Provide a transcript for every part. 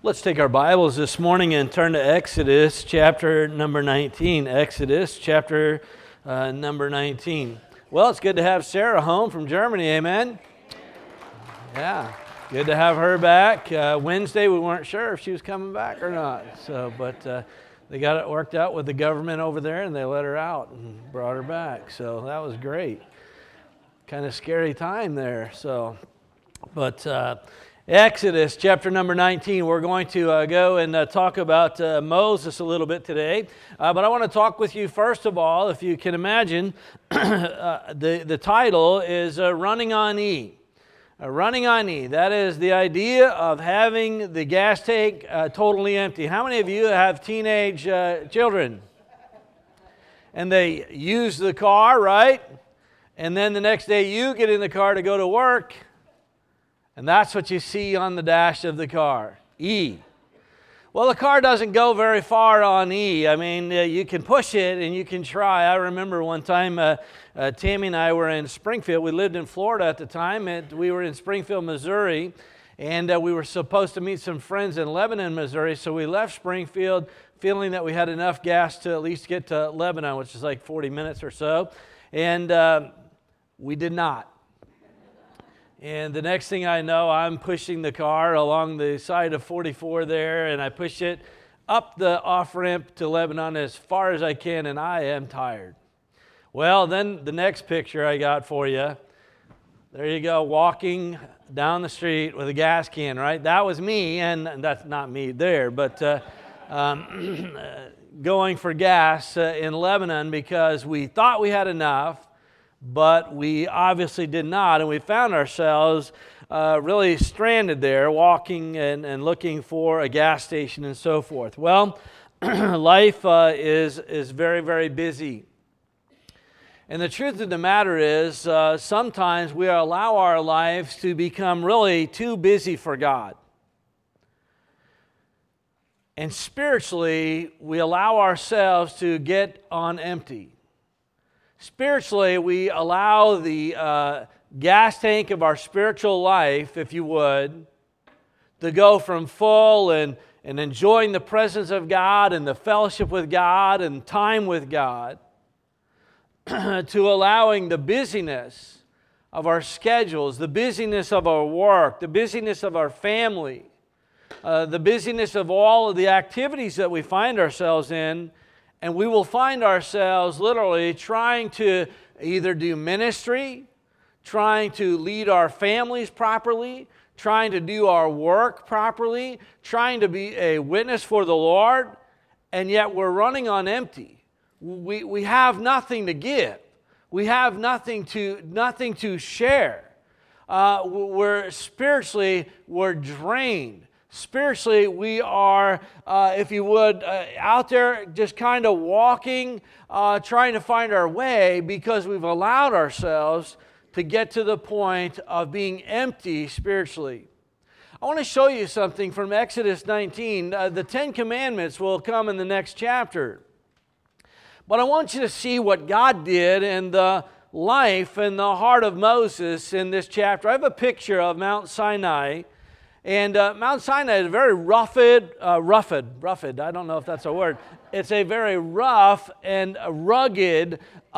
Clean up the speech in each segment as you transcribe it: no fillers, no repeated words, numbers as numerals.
Let's take our Bibles this morning and turn to Exodus chapter number 19. Exodus chapter number 19. Well, it's good to have Sarah home from Germany, amen? Yeah, good to have her back. Wednesday, we weren't sure if she was coming back or not. But they got it worked out with the government over there, and they let her out and brought her back. So that was great. Kind of scary time there. Exodus chapter number 19, we're going to go and talk about Moses a little bit today. But I want to talk with you first of all, if you can imagine, the title is Running on E. Running on E. That is the idea of having the gas tank totally empty. How many of you have teenage children? And they use the car, right? And then the next day you get in the car to go to work. And that's what you see on the dash of the car, E. Well, the car doesn't go very far on E. I mean, you can push it and you can try. I remember one time Tammy and I were in Springfield. We lived in Florida at the time, and we were in Springfield, Missouri, and we were supposed to meet some friends in Lebanon, Missouri, so we left Springfield feeling that we had enough gas to at least get to Lebanon, which is like 40 minutes or so, and we did not. And the next thing I know, I'm pushing the car along the side of 44 there, and I push it up the off-ramp to Lebanon as far as I can, and I am tired. Well, then the next picture I got for you, there you go, walking down the street with a gas can, right? That was me, and that's not me there, but going for gas in Lebanon because we thought we had enough, but we obviously did not, and we found ourselves really stranded there, walking and looking for a gas station and so forth. Well, life is very, very busy. And the truth of the matter is, sometimes we allow our lives to become really too busy for God. And spiritually, we allow ourselves to get on empty. Spiritually, we allow the gas tank of our spiritual life, if you would, to go from full and enjoying the presence of God and the fellowship with God and time with God to allowing the busyness of our schedules, the busyness of our work, the busyness of our family, the busyness of all of the activities that we find ourselves in. And we will find ourselves literally trying to either do ministry, trying to lead our families properly, trying to do our work properly, trying to be a witness for the Lord, and yet we're running on empty. We have nothing to give. We have nothing to share. We're drained. Spiritually, we are, if you would, out there just kind of walking, trying to find our way because we've allowed ourselves to get to the point of being empty spiritually. I want to show you something from Exodus 19. The Ten Commandments will come in the next chapter. But I want you to see what God did in the life and the heart of Moses in this chapter. I have a picture of Mount Sinai. And Mount Sinai is a very rough, I don't know if that's a word. It's a very rough and rugged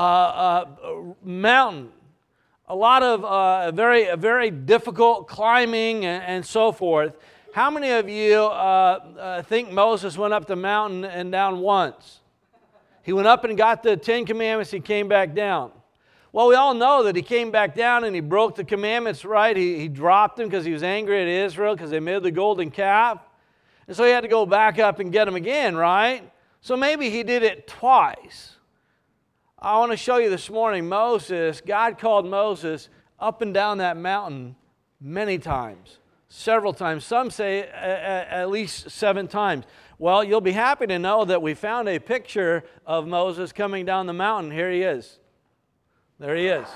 mountain. A lot of very difficult climbing and so forth. How many of you think Moses went up the mountain and down once? He went up and got the 10 Commandments, he came back down. Well, we all know that he came back down and he broke the commandments, right? He dropped them because he was angry at Israel because they made the golden calf. And so he had to go back up and get them again, right? So maybe he did it twice. I want to show you this morning, God called Moses up and down that mountain many times, several times. Some say at least 7 times. Well, you'll be happy to know that we found a picture of Moses coming down the mountain. Here he is. There he is.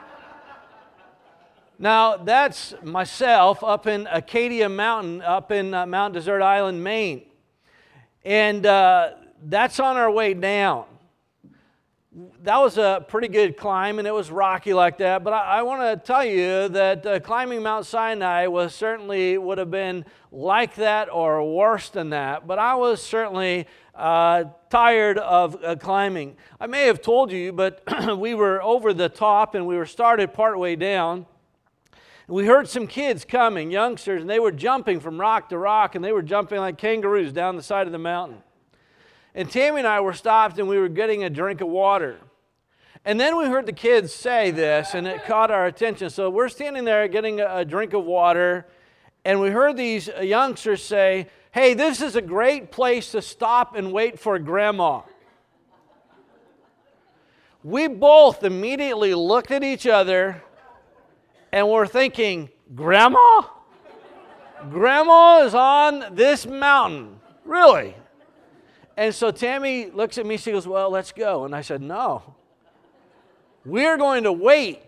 Now, that's myself up in Acadia Mountain, up in Mount Desert Island, Maine. And that's on our way down. that was a pretty good climb, and it was rocky like that. But I want to tell you that climbing Mount Sinai would have been like that or worse than that. But I was certainly tired of climbing. I may have told you, but we were over the top, and we were started partway down. We heard some kids coming, youngsters, and they were jumping from rock to rock, and they were jumping like kangaroos down the side of the mountain. And Tammy and I were stopped, and we were getting a drink of water. And then we heard the kids say this, and it caught our attention. So we're standing there getting a drink of water, and we heard these youngsters say, "Hey, this is a great place to stop and wait for Grandma." We both immediately looked at each other, and we're thinking, "Grandma? Grandma is on this mountain. Really?" And so Tammy looks at me, she goes, "Well, let's go." And I said, "No. We're going to wait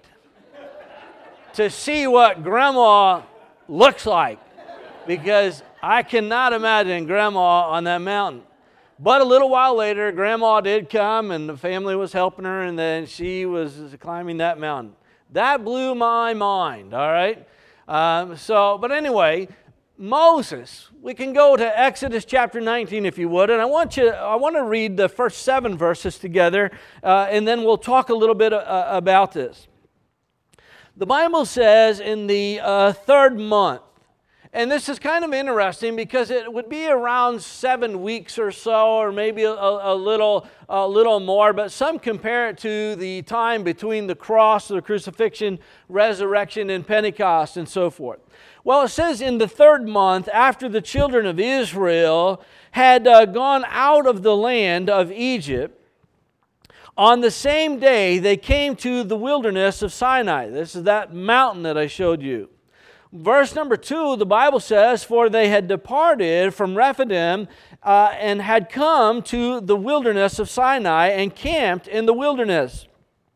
to see what Grandma looks like, because I cannot imagine Grandma on that mountain." But a little while later, Grandma did come, and the family was helping her, and then she was climbing that mountain. That blew my mind, all right? But anyway, Moses, we can go to Exodus chapter 19 if you would, and I want to read the first 7 verses together, and then we'll talk a little bit about this. The Bible says in the 3rd month, and this is kind of interesting because it would be around 7 weeks or so, or maybe a little more, but some compare it to the time between the cross, the crucifixion, resurrection, and Pentecost, and so forth. Well, it says in the 3rd month, after the children of Israel had gone out of the land of Egypt, on the same day they came to the wilderness of Sinai. This is that mountain that I showed you. Verse number 2, the Bible says, "For they had departed from Rephidim and had come to the wilderness of Sinai and camped in the wilderness.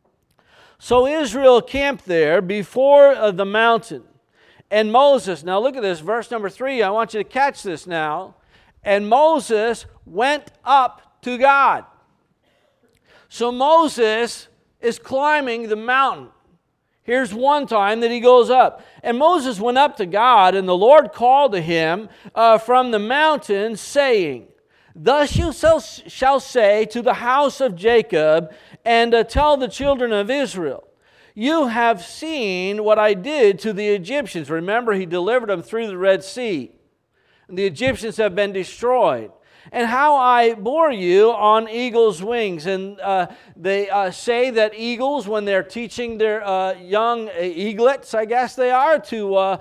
So Israel camped there before the mountain. And Moses," now look at this, verse number 3, I want you to catch this now. "And Moses went up to God." So Moses is climbing the mountain. Here's one time that he goes up. "And Moses went up to God, and the Lord called to him from the mountain, saying, Thus you shall say to the house of Jacob, and tell the children of Israel, You have seen what I did to the Egyptians." Remember, he delivered them through the Red Sea. And the Egyptians have been destroyed. "And how I bore you on eagle's wings." And they say that eagles, when they're teaching their young eaglets, I guess they are, to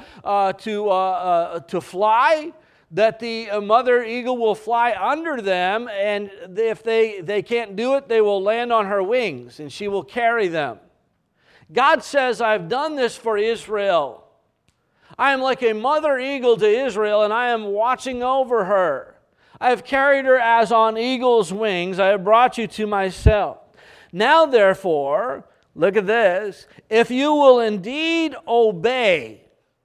fly, that the mother eagle will fly under them, and if they can't do it, they will land on her wings, and she will carry them. God says, "I've done this for Israel. I am like a mother eagle to Israel, and I am watching over her. I have carried her as on eagle's wings. I have brought you to myself. Now, therefore," look at this, if you will indeed obey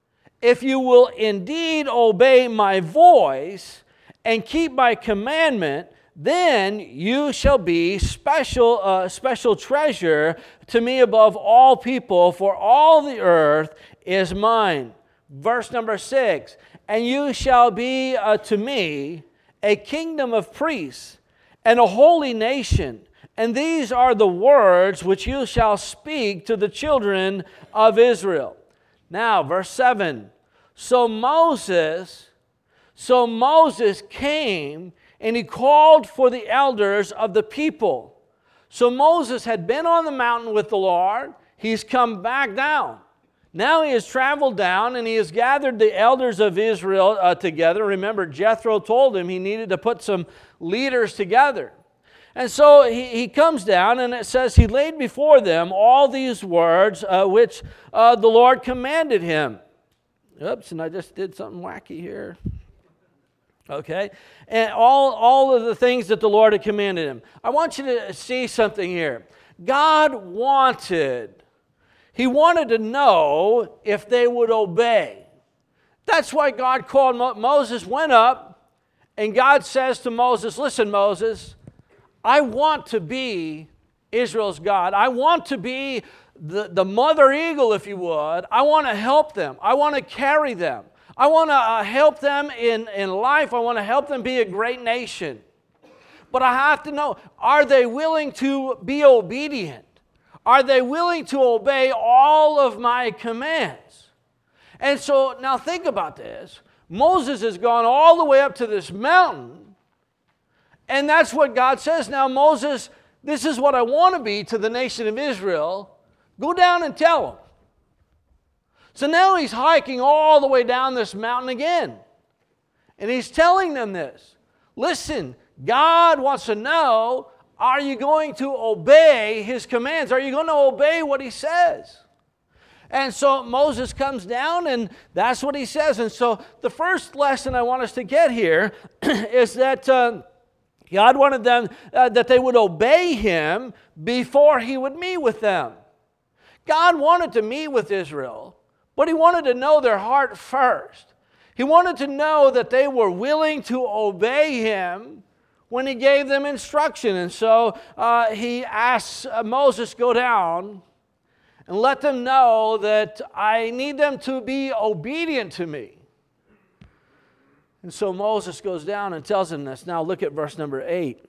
my voice and keep my commandment, then you shall be special treasure to me above all people, for all the earth is mine." Verse number 6, "And you shall be to me a kingdom of priests and a holy nation. And these are the words which you shall speak to the children of Israel." Now, verse 7, So Moses came and he called for the elders of the people. So Moses had been on the mountain with the Lord. He's come back down. Now he has traveled down and he has gathered the elders of Israel together. Remember, Jethro told him he needed to put some leaders together. And so he comes down, and it says he laid before them all these words which the Lord commanded him. Oops, and I just did something wacky here. Okay, and all of the things that the Lord had commanded him. I want you to see something here. God wanted to know if they would obey. That's why God called Moses, went up, and God says to Moses, "Listen, Moses, I want to be Israel's God. I want to be the mother eagle, if you would. I want to help them. I want to carry them. I want to help them in life. I want to help them be a great nation. But I have to know, are they willing to be obedient? Are they willing to obey all of my commands? And so now think about this. Moses has gone all the way up to this mountain, and that's what God says. Now, Moses, this is what I want to be to the nation of Israel. Go down and tell them. So now he's hiking all the way down this mountain again. And he's telling them this. Listen, God wants to know, are you going to obey His commands? Are you going to obey what He says? And so Moses comes down, and that's what he says. And so the first lesson I want us to get here is that God wanted them, that they would obey Him before He would meet with them. God wanted to meet with Israel, but He wanted to know their heart first. He wanted to know that they were willing to obey Him when He gave them instruction. And so He asks Moses, go down and let them know that I need them to be obedient to me. And so Moses goes down and tells them this. Now look at verse number 8.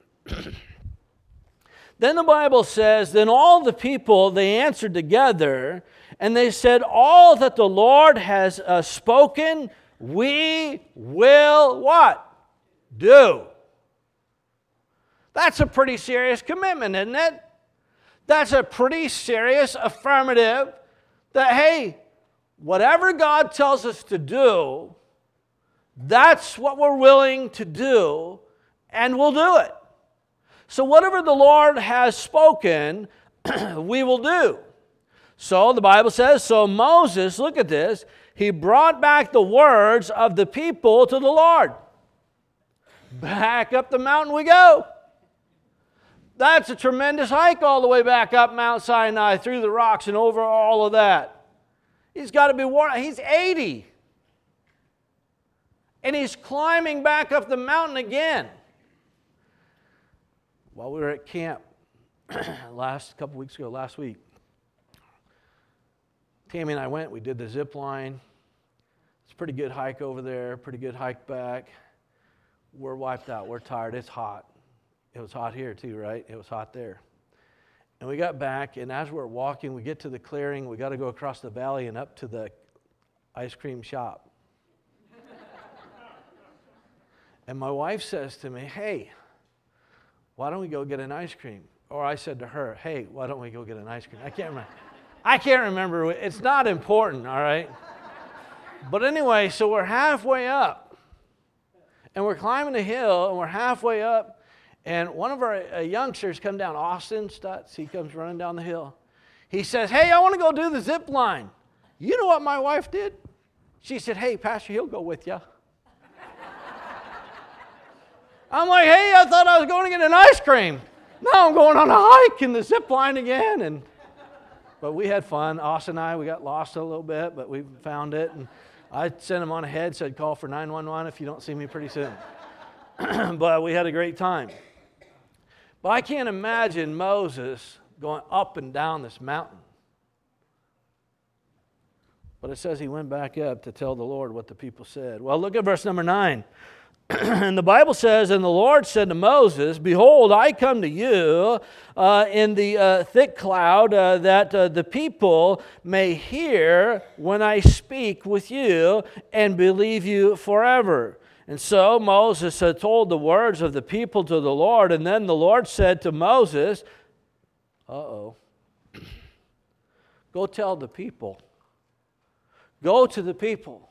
Then the Bible says, then all the people, they answered together, and they said, all that the Lord has spoken, we will what? Do. That's a pretty serious commitment, isn't it? That's a pretty serious affirmative that, hey, whatever God tells us to do, that's what we're willing to do, and we'll do it. So whatever the Lord has spoken, we will do. So the Bible says, so Moses, look at this, he brought back the words of the people to the Lord. Back up the mountain we go. That's a tremendous hike all the way back up Mount Sinai, through the rocks and over all of that. He's got to be worn. He's 80. And he's climbing back up the mountain again. While we were at camp last week, Tammy and I went, we did the zip line. It's a pretty good hike over there, pretty good hike back. We're wiped out, we're tired, it's hot. It was hot here too, right? It was hot there. And we got back, and as we're walking, we get to the clearing. We got to go across the valley and up to the ice cream shop. And my wife says to me, hey, why don't we go get an ice cream? Or I said to her, hey, why don't we go get an ice cream? I can't remember. It's not important, all right? But anyway, so we're halfway up. And we're climbing a hill, and we're halfway up. And one of our youngsters come down, Austin Stutz, he comes running down the hill. He says, hey, I want to go do the zip line. You know what my wife did? She said, hey, Pastor, he'll go with you. I'm like, hey, I thought I was going to get an ice cream. Now I'm going on a hike in the zip line again. But we had fun. Austin and I, we got lost a little bit, but we found it. And I sent him on ahead, said call for 911 if you don't see me pretty soon. But we had a great time. But I can't imagine Moses going up and down this mountain. But it says he went back up to tell the Lord what the people said. Well, look at verse number 9. And the Bible says, and the Lord said to Moses, behold, I come to you in the thick cloud that the people may hear when I speak with you and believe you forever. And so Moses had told the words of the people to the Lord, and then the Lord said to Moses, go tell the people. Go to the people.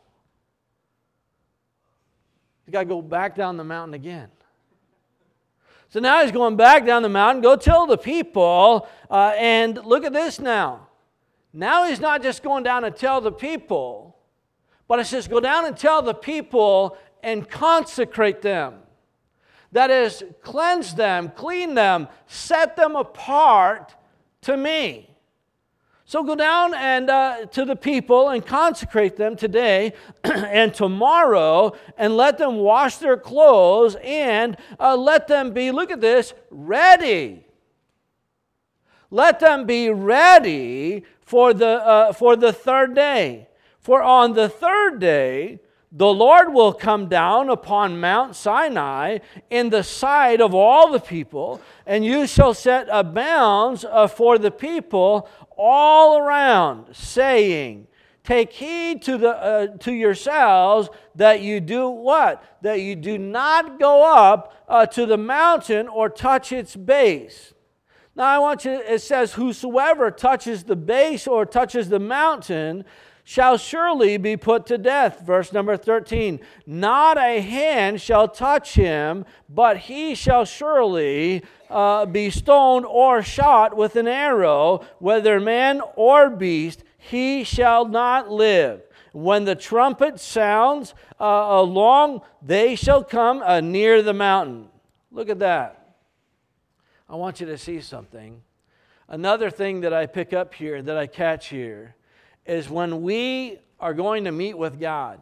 He's got to go back down the mountain again. So now he's going back down the mountain. Go tell the people. And look at this now. Now he's not just going down and tell the people, but it says go down and tell the people and consecrate them. That is, cleanse them, clean them, set them apart to me. So go down and to the people and consecrate them today and tomorrow, and let them wash their clothes, and let them be, look at this, ready. Let them be ready for the third day. For on the third day, the Lord will come down upon Mount Sinai in the sight of all the people, and you shall set bounds for the people all around, saying, take heed to yourselves that you do what? That you do not go up to the mountain or touch its base. Now I want you, it says, whosoever touches the base or touches the mountain shall surely be put to death. Verse number 13. Not a hand shall touch him, but he shall surely be stoned or shot with an arrow, whether man or beast, he shall not live. When the trumpet sounds along, they shall come near the mountain. Look at that. I want you to see something. Another thing that I pick up here, that I catch here, is when we are going to meet with God.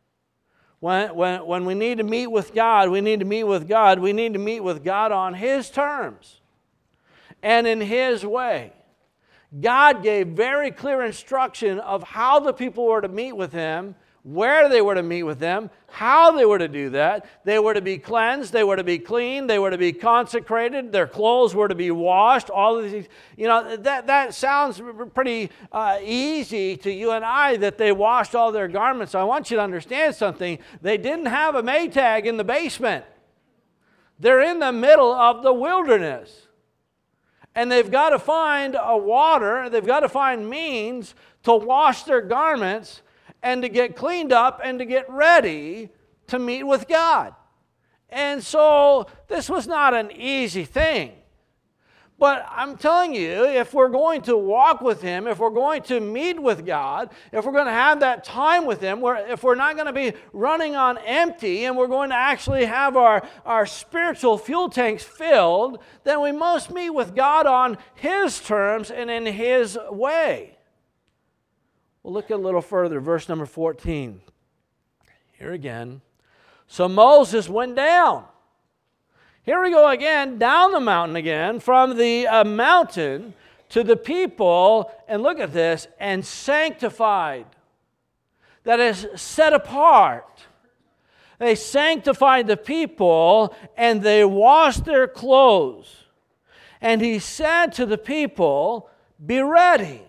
When we need to meet with God, we need to meet with God. We need to meet with God on His terms and in His way. God gave very clear instruction of how the people were to meet with Him, where they were to meet with Him, how they were to do that. They were to be cleansed, they were to be clean, they were to be consecrated, their clothes were to be washed, all of these. You know, that sounds pretty easy to you and I, that they washed all their garments. I want you to understand something. They didn't have a Maytag in the basement. They're in the middle of the wilderness. And they've got to find water, they've got to find means to wash their garments and to get cleaned up and to get ready to meet with God. And so this was not an easy thing. But I'm telling you, if we're going to walk with Him, if we're going to meet with God, if we're going to have that time with Him, if we're not going to be running on empty and we're going to actually have our spiritual fuel tanks filled, then we must meet with God on His terms and in His way. We'll look a little further, verse number 14. Here again. So Moses went down. Here we go again, down the mountain again, from the mountain to the people, and look at this, and sanctified. That is, set apart. They sanctified the people, and they washed their clothes. And he said to the people, be ready.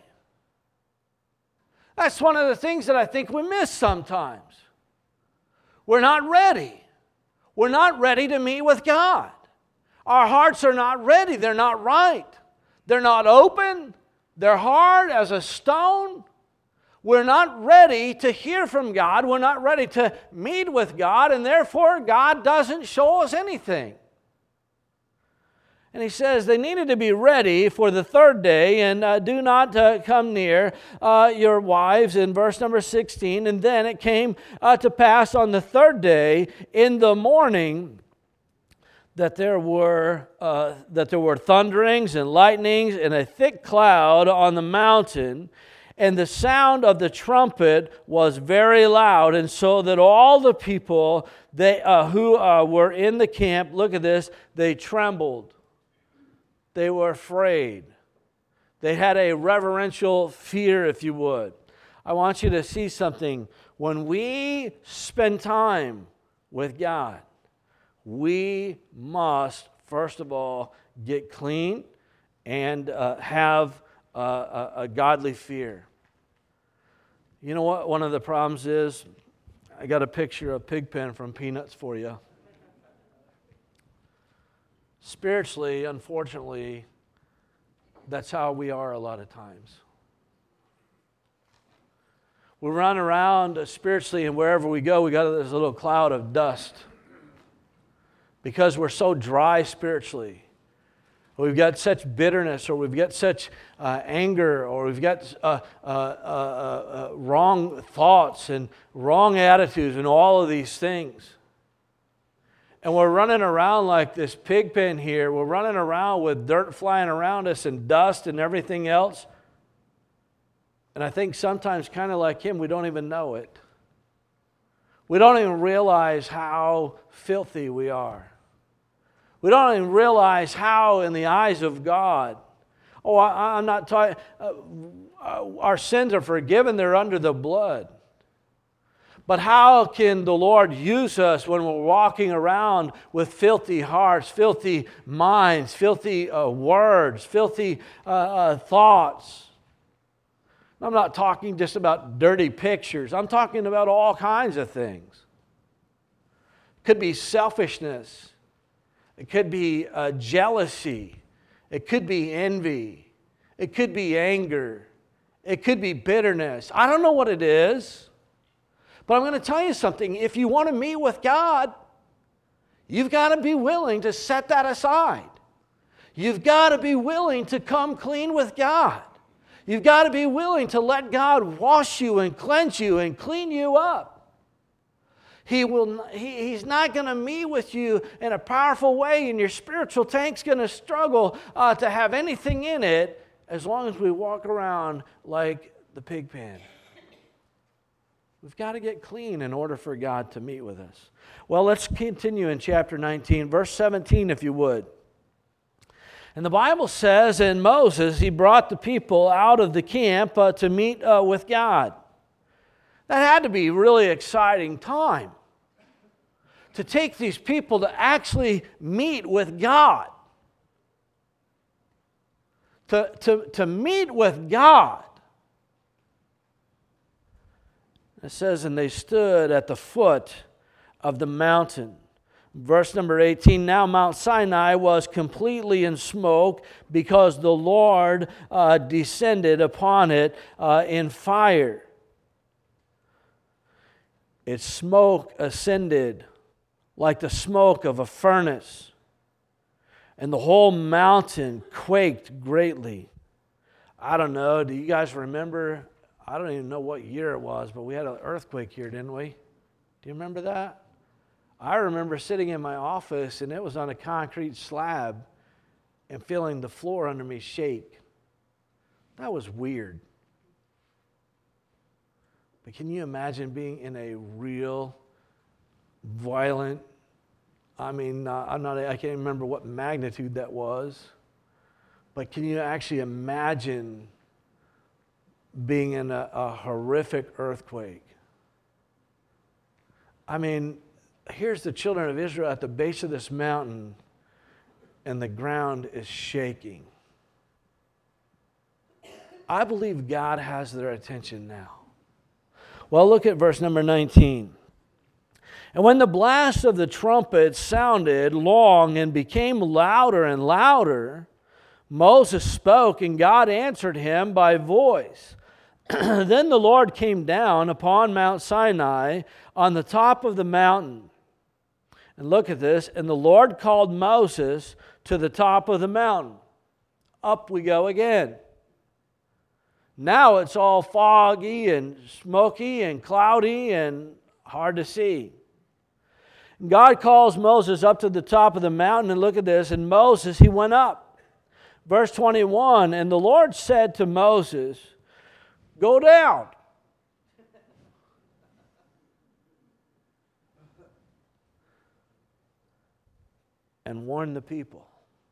That's one of the things that I think we miss sometimes. We're not ready. We're not ready to meet with God. Our hearts are not ready. They're not right. They're not open. They're hard as a stone. We're not ready to hear from God. We're not ready to meet with God, and therefore God doesn't show us anything. And he says they needed to be ready for the third day, and do not come near your wives, in verse number 16. And then it came to pass on the third day in the morning that there were thunderings and lightnings and a thick cloud on the mountain, and the sound of the trumpet was very loud, and so that all the people who were in the camp, look at this, they trembled. They were afraid. They had a reverential fear, if you would. I want you to see something. When we spend time with God, we must, first of all, get clean and have a godly fear. You know what one of the problems is? I got a picture of Pigpen from Peanuts for you. Spiritually, unfortunately, that's how we are a lot of times. We run around spiritually, and wherever we go, we got this little cloud of dust because we're so dry spiritually. We've got such bitterness, or we've got such anger, or we've got wrong thoughts and wrong attitudes and all of these things. And we're running around like this pig pen here. We're running around with dirt flying around us and dust and everything else. And I think sometimes, kind of like him, we don't even know it. We don't even realize how filthy we are. We don't even realize how, in the eyes of God, Oh, I'm not talking, our sins are forgiven, they're under the blood. But how can the Lord use us when we're walking around with filthy hearts, filthy minds, filthy words, filthy thoughts? I'm not talking just about dirty pictures. I'm talking about all kinds of things. It could be selfishness. It could be jealousy. It could be envy. It could be anger. It could be bitterness. I don't know what it is. But I'm going to tell you something. If you want to meet with God, you've got to be willing to set that aside. You've got to be willing to come clean with God. You've got to be willing to let God wash you and cleanse you and clean you up. He's not going to meet with you in a powerful way, and your spiritual tank's going to struggle to have anything in it as long as we walk around like the pig pen. We've got to get clean in order for God to meet with us. Well, let's continue in chapter 19, verse 17, if you would. And the Bible says, and Moses, he brought the people out of the camp to meet with God. That had to be a really exciting time, to take these people to actually meet with God. To meet with God. It says, and they stood at the foot of the mountain. Verse number 18, now Mount Sinai was completely in smoke because the Lord descended upon it in fire. Its smoke ascended like the smoke of a furnace, and the whole mountain quaked greatly. I don't know, do you guys remember? I don't even know what year it was, but we had an earthquake here, didn't we? Do you remember that? I remember sitting in my office, and it was on a concrete slab, and feeling the floor under me shake. That was weird. But can you imagine being in a real, violent, I can't remember what magnitude that was, but can you actually imagine being in a horrific earthquake? I mean, here's the children of Israel at the base of this mountain, and the ground is shaking. I believe God has their attention now. Well, look at verse number 19. And when the blast of the trumpet sounded long and became louder and louder, Moses spoke, and God answered him by voice. Then the Lord came down upon Mount Sinai on the top of the mountain. And look at this. And the Lord called Moses to the top of the mountain. Up we go again. Now it's all foggy and smoky and cloudy and hard to see. God calls Moses up to the top of the mountain, and look at this. And Moses, he went up. Verse 21, and the Lord said to Moses, go down. And warn the people.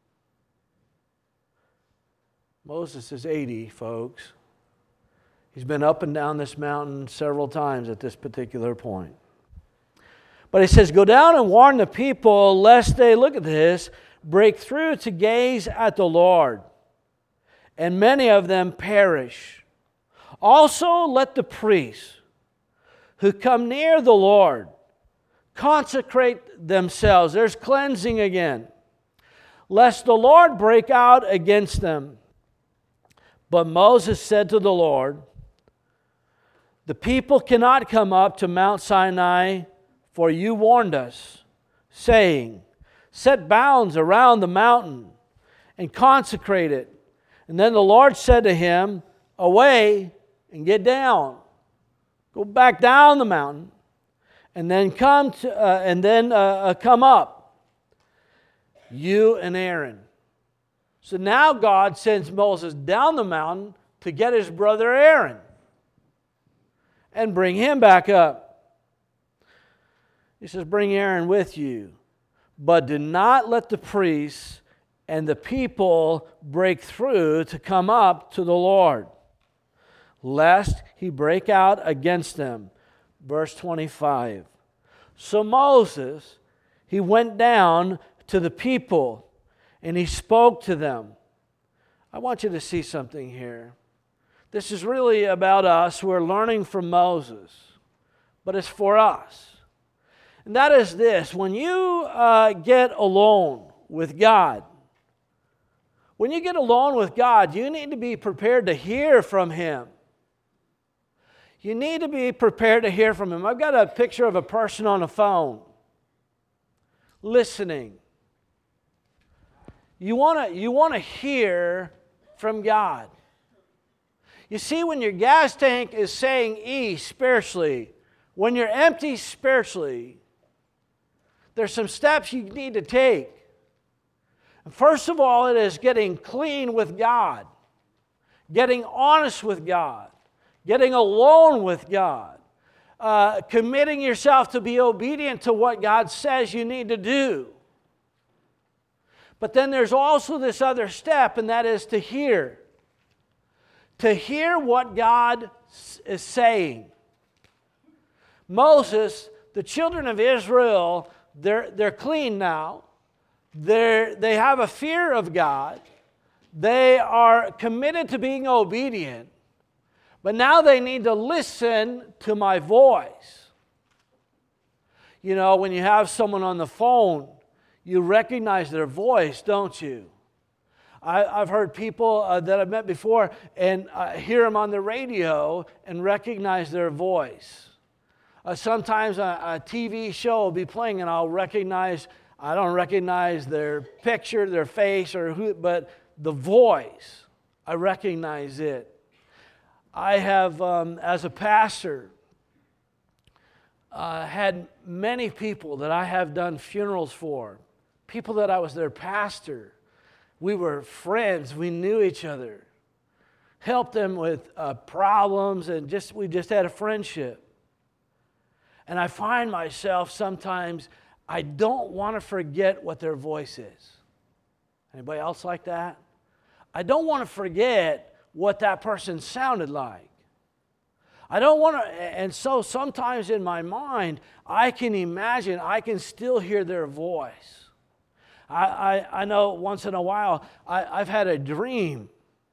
Moses is 80, folks. He's been up and down this mountain several times at this particular point. But he says, go down and warn the people, lest they, look at this, break through to gaze at the Lord, and many of them perish. Also let the priests who come near the Lord consecrate themselves. There's cleansing again. Lest the Lord break out against them. But Moses said to the Lord, the people cannot come up to Mount Sinai, for you warned us, saying, set bounds around the mountain and consecrate it. And then the Lord said to him, away and get down. Go back down the mountain, and then come up, you and Aaron. So now God sends Moses down the mountain to get his brother Aaron and bring him back up. He says, bring Aaron with you, but do not let the priests and the people break through to come up to the Lord, lest he break out against them. Verse 25. So Moses, he went down to the people, and he spoke to them. I want you to see something here. This is really about us. We're learning from Moses, but it's for us. And that is this: when you get alone with God, when you get alone with God, you need to be prepared to hear from Him. You need to be prepared to hear from Him. I've got a picture of a person on the phone listening. You want to hear from God. You see, when your gas tank is saying E spiritually, when you're empty spiritually, there's some steps you need to take. First of all, it is getting clean with God, getting honest with God, getting alone with God, committing yourself to be obedient to what God says you need to do. But then there's also this other step, and that is to hear. To hear what God is saying. Moses, the children of Israel, they're clean now. They have a fear of God. They are committed to being obedient. But now they need to listen to my voice. You know, when you have someone on the phone, you recognize their voice, don't you? I've heard people that I've met before and hear them on the radio and recognize their voice. Sometimes a TV show will be playing and I don't recognize their picture, their face, or who, but the voice, I recognize it. I have, as a pastor, had many people that I have done funerals for, people that I was their pastor. We were friends. We knew each other. Helped them with problems, and we just had a friendship. And I find myself sometimes, I don't want to forget what their voice is. Anybody else like that? I don't want to forget what that person sounded like. I don't want to, and so sometimes in my mind, I can imagine, I can still hear their voice. I know once in a while, I've had a dream.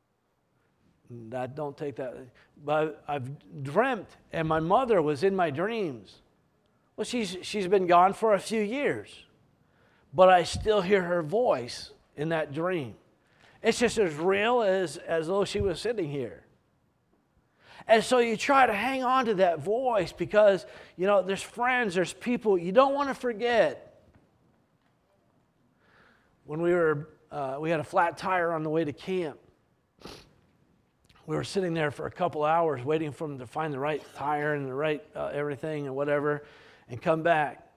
Don't take that. But I've dreamt, and my mother was in my dreams. Well, she's been gone for a few years, but I still hear her voice in that dream. It's just as real as though she was sitting here. And so you try to hang on to that voice because, you know, there's friends, there's people you don't want to forget. When we had a flat tire on the way to camp. We were sitting there for a couple hours waiting for them to find the right tire and the right everything and whatever and come back.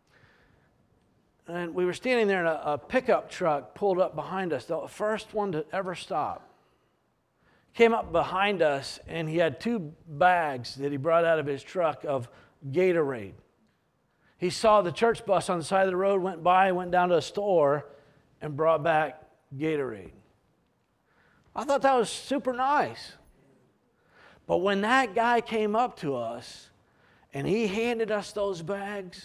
And we were standing there and a pickup truck pulled up behind us, the first one to ever stop. Came up behind us and he had 2 bags that he brought out of his truck of Gatorade. He saw the church bus on the side of the road, went by, went down to a store and brought back Gatorade. I thought that was super nice. But when that guy came up to us and he handed us those bags,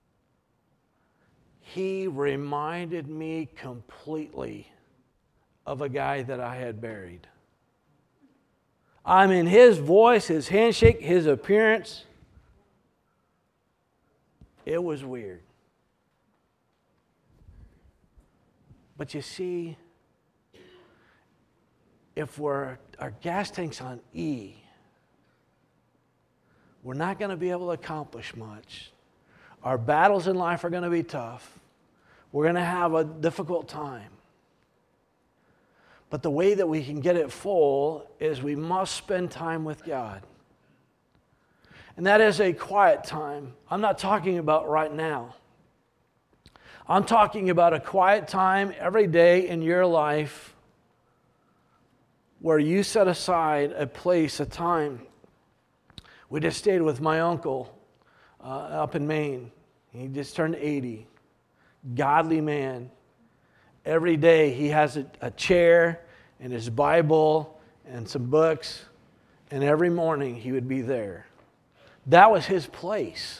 he reminded me completely of a guy that I had buried. I mean, his voice, his handshake, his appearance, it was weird. But you see, if our gas tank's on E, we're not going to be able to accomplish much. Our battles in life are going to be tough. We're going to have a difficult time. But the way that we can get it full is we must spend time with God. And that is a quiet time. I'm not talking about right now. I'm talking about a quiet time every day in your life where you set aside a place, a time. We just stayed with my uncle up in Maine. He just turned 80. Godly man. every day he has a chair and his Bible and some books, and every morning he would be there. That was his place.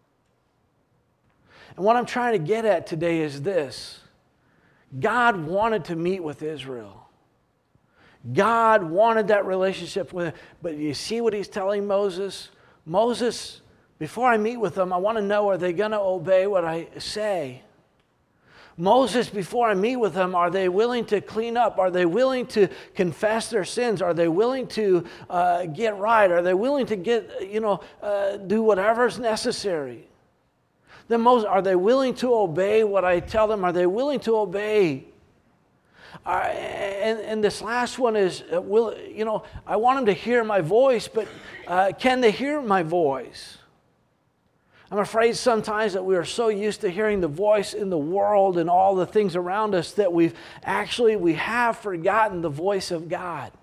And what I'm trying to get at today is this. God wanted to meet with Israel. God wanted that relationship with him. But you see what he's telling Moses? Moses, before I meet with them, I want to know, are they going to obey what I say? Moses, before I meet with them, are they willing to clean up? Are they willing to confess their sins? Are they willing to get right? Are they willing to do whatever's necessary? Then Moses, are they willing to obey what I tell them? Are they willing to obey? And this last one is, I want them to hear my voice, but can they hear my voice? I'm afraid sometimes that we are so used to hearing the voice in the world and all the things around us that we have forgotten the voice of God.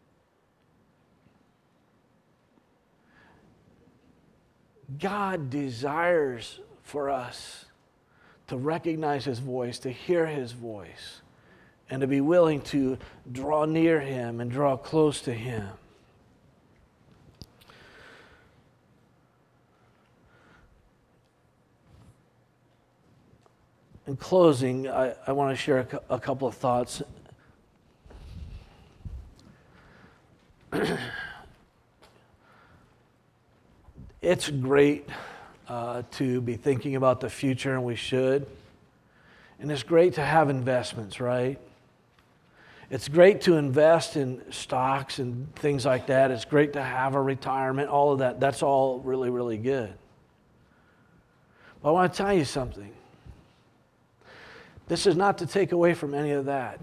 God desires for us to recognize his voice, to hear his voice, and to be willing to draw near him and draw close to him. In closing, I want to share a couple of thoughts. It's great to be thinking about the future, and we should. And it's great to have investments, right? It's great to invest in stocks and things like that. It's great to have a retirement, all of that. That's all really, really good. But I want to tell you something. This is not to take away from any of that.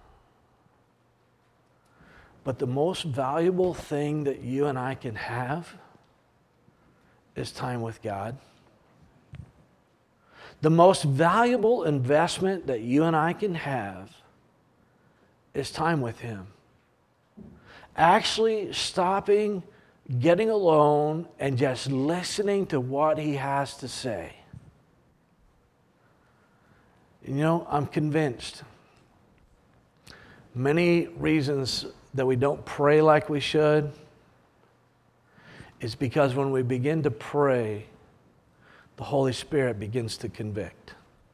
But the most valuable thing that you and I can have is time with God. The most valuable investment that you and I can have is time with him. Actually stopping, getting alone, and just listening to what he has to say. I'm convinced many reasons that we don't pray like we should is because when we begin to pray, the Holy Spirit begins to convict.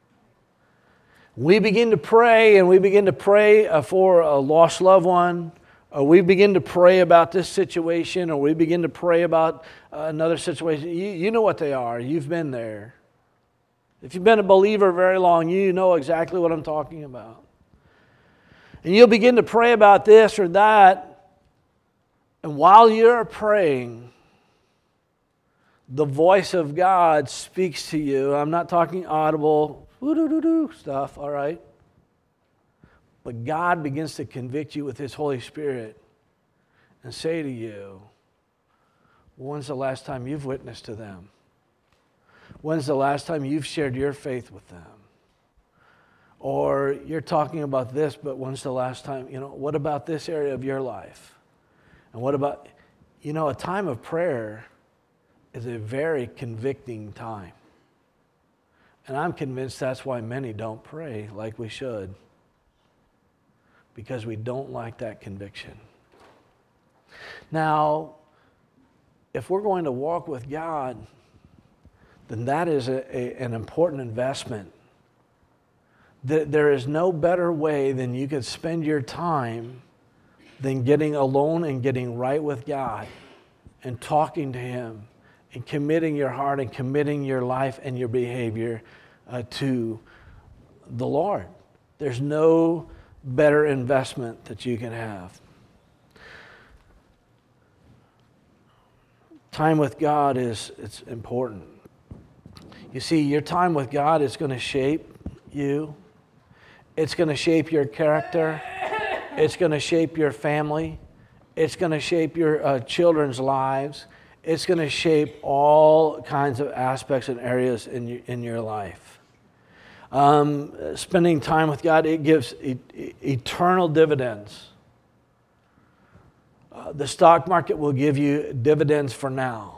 We begin to pray, and we begin to pray for a lost loved one, or we begin to pray about this situation, or we begin to pray about another situation. You know what they are. You've been there. If you've been a believer very long, you know exactly what I'm talking about. And you'll begin to pray about this or that, and while you're praying, the voice of God speaks to you. I'm not talking audible stuff, all right? But God begins to convict you with his Holy Spirit and say to you, when's the last time you've witnessed to them? When's the last time you've shared your faith with them? Or you're talking about this, but when's the last time, what about this area of your life? And what about, a time of prayer is a very convicting time. And I'm convinced that's why many don't pray like we should. Because we don't like that conviction. Now, if we're going to walk with God, then that is an important investment. There is no better way than you could spend your time than getting alone and getting right with God and talking to him and committing your heart and committing your life and your behavior to the Lord. There's no better investment that you can have. Time with God it's important. You see, your time with God is going to shape you. It's going to shape your character. It's going to shape your family. It's going to shape your children's lives. It's going to shape all kinds of aspects and areas in your life. Spending time with God, it gives eternal dividends. The stock market will give you dividends for now.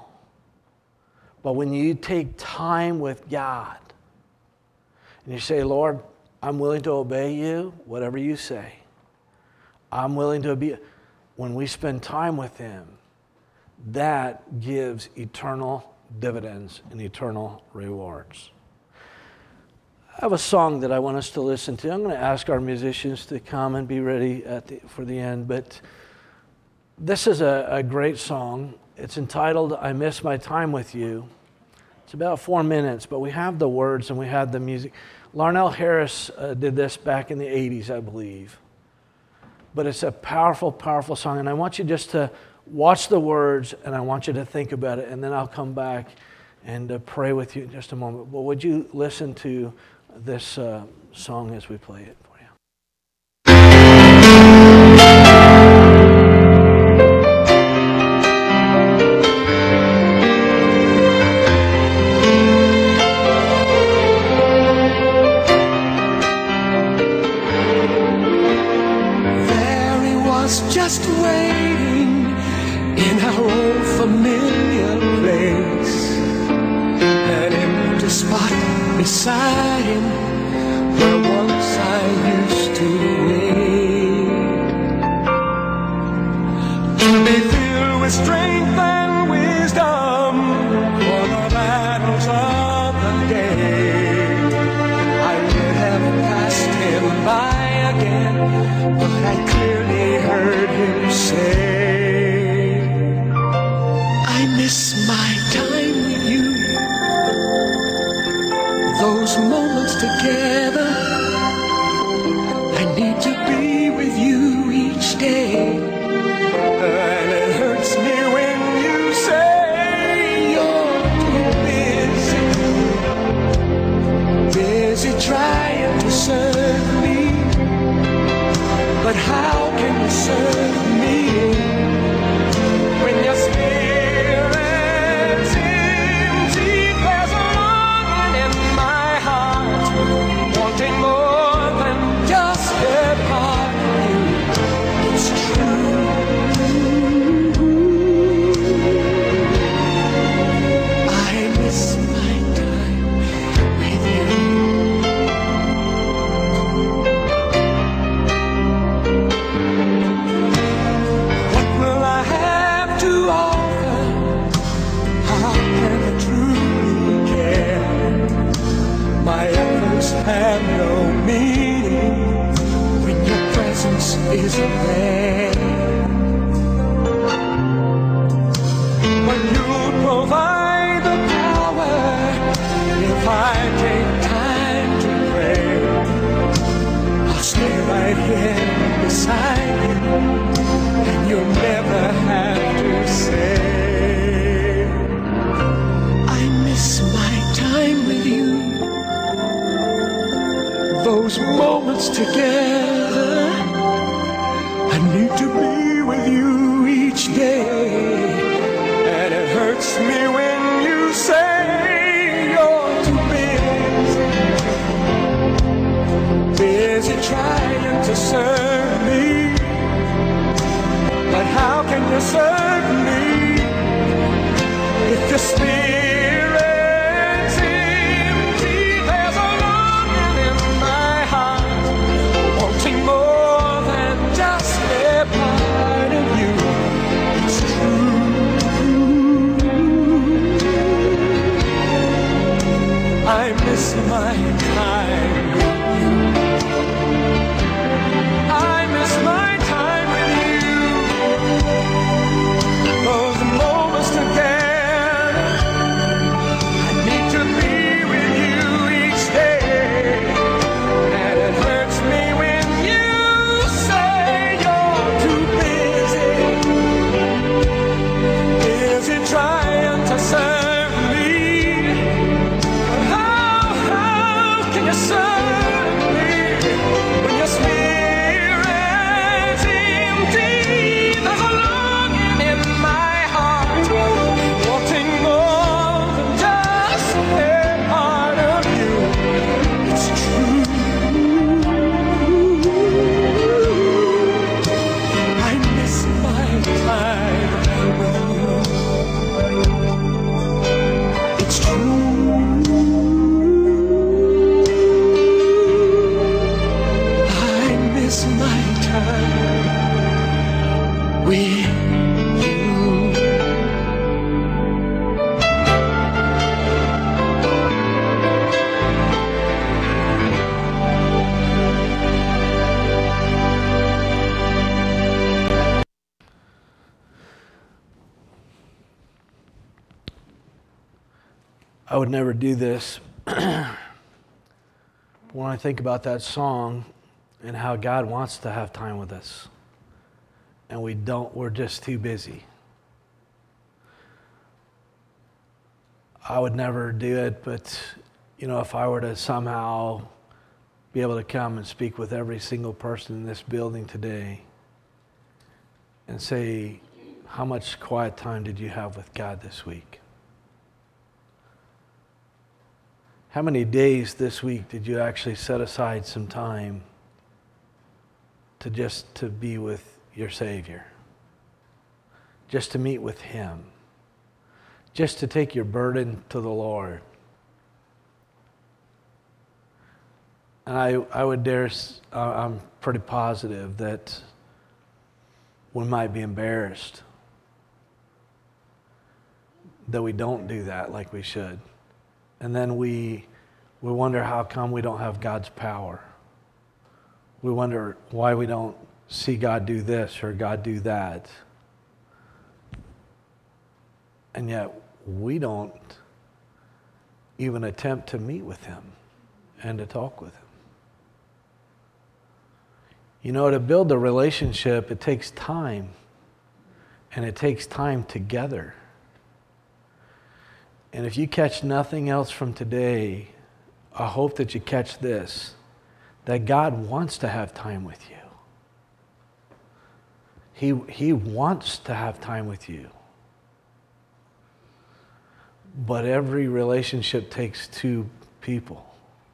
But when you take time with God and you say, Lord, I'm willing to obey you, whatever you say. I'm willing to be. When we spend time with him, that gives eternal dividends and eternal rewards. I have a song that I want us to listen to. I'm going to ask our musicians to come and be ready for the end, but this is a great song. It's entitled, I Miss My Time With You. It's about 4 minutes, but we have the words and we have the music. Larnell Harris did this back in the 80s, I believe. But it's a powerful, powerful song, and I want you just to watch the words, and I want you to think about it, and then I'll come back and pray with you in just a moment. But would you listen to this song as we play it for you? There he was, just waiting in our old familiar place, an empty spot beside him where once I used to wait, to be filled with strength and wisdom for the battles of the day. I would have passed him by again, but I clearly heard him say, I miss my time with you, those moments together. I need to be with you each day, and it hurts me when you say you're too busy trying to serve me. But how can you serve me when your spirit's empty? There's a longing in my heart, wanting more than just a part of you. It's true. I miss my time with you. What will I have to offer? How can I truly care? My efforts have no meaning when your presence isn't there. But you'll provide the power if I take time to pray. I'll stay right here beside you, and you'll never have to say, I miss my time with you, those moments together. I need to be with you each day, and it hurts me when you say you're too busy trying to serve me. But how can you serve me if your spirit's empty? There's a longing in my heart, wanting more than just a part of you. It's true. I miss my time with you. I miss my time with you. Those moments together. I would never do this. When I think about that song and how God wants to have time with us, and we don't, we're just too busy. I would never do it, but if I were to somehow be able to come and speak with every single person in this building today and say, how much quiet time did you have with God this week? How many days this week did you actually set aside some time to be with your Savior? Just to meet with Him? Just to take your burden to the Lord? And I would dare, I'm pretty positive that we might be embarrassed that we don't do that like we should. And then we wonder how come we don't have God's power. We wonder why we don't see God do this or God do that. And yet we don't even attempt to meet with Him and to talk with Him. To build a relationship, it takes time. And it takes time together. And if you catch nothing else from today, I hope that you catch this, that God wants to have time with you. He wants to have time with you. But every relationship takes two people.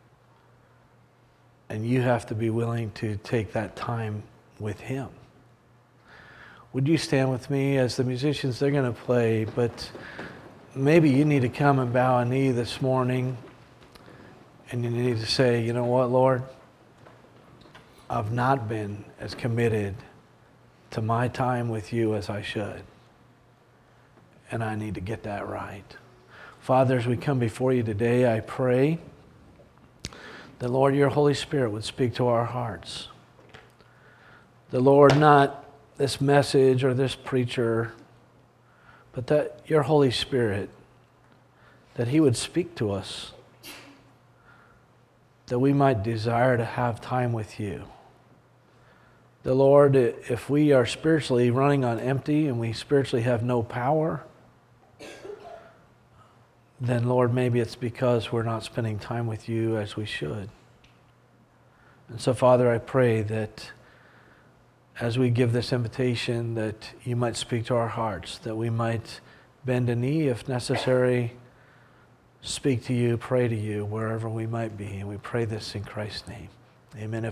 And you have to be willing to take that time with Him. Would you stand with me as the musicians, they're going to play, but maybe you need to come and bow a knee this morning and you need to say, you know what, Lord? I've not been as committed to my time with you as I should. And I need to get that right. Father, as we come before you today, I pray that, Lord, your Holy Spirit would speak to our hearts. The Lord, not this message or this preacher, but that your Holy Spirit, that He would speak to us, that we might desire to have time with you. The Lord, if we are spiritually running on empty and we spiritually have no power, then Lord, maybe it's because we're not spending time with you as we should. And so, Father, I pray that as we give this invitation, that you might speak to our hearts, that we might bend a knee if necessary, speak to you, pray to you, wherever we might be. And we pray this in Christ's name. Amen.